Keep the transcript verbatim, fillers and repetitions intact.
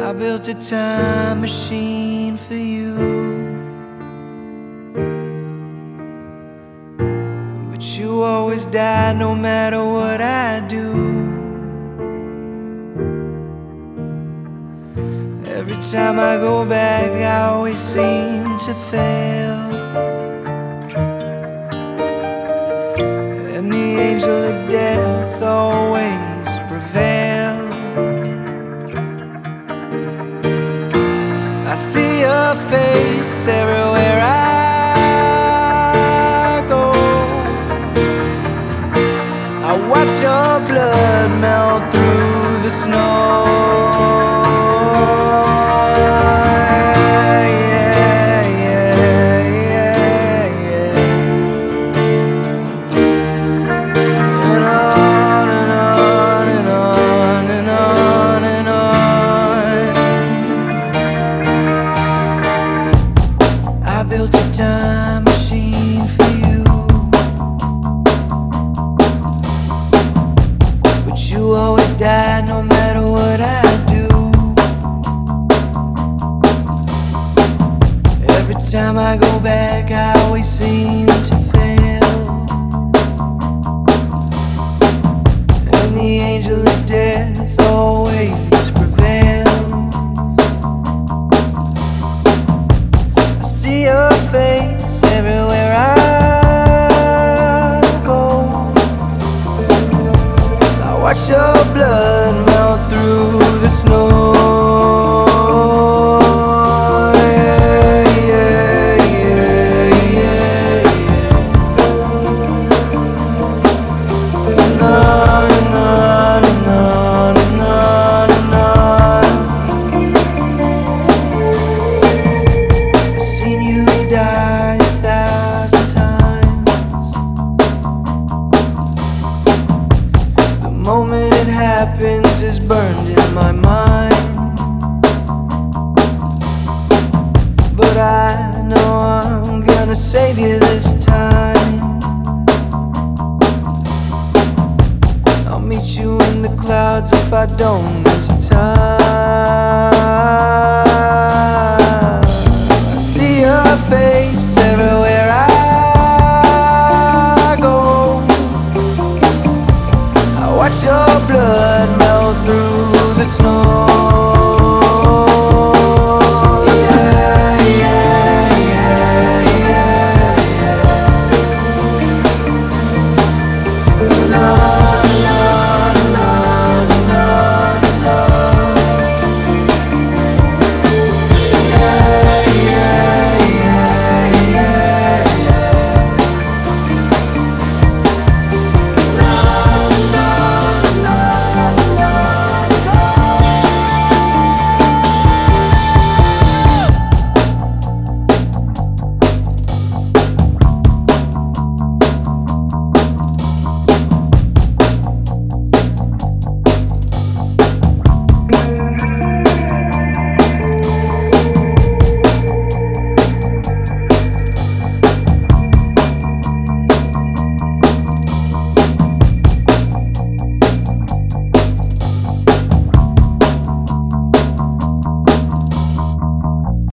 I built a time machine for you, but you always die no matter what I do. Every time I go back, I always seem to fail, and the angel of death always prevails. I see your face everywhere I go. I watch your blood melt through the snow. I built a time machine for you, but you always die no matter what I do. Every time I go back, I always seem to fail, and the angel of death always prevails. I see your face everywhere I go. I watch your blood melt through the snow. Yeah, yeah, yeah, yeah, yeah. Na, na, na, na, na, na. I've seen you die a thousand times. The moment it happens is burned in my mind, but I know I'm gonna save you this time. I'll meet you in the clouds if I don't this time.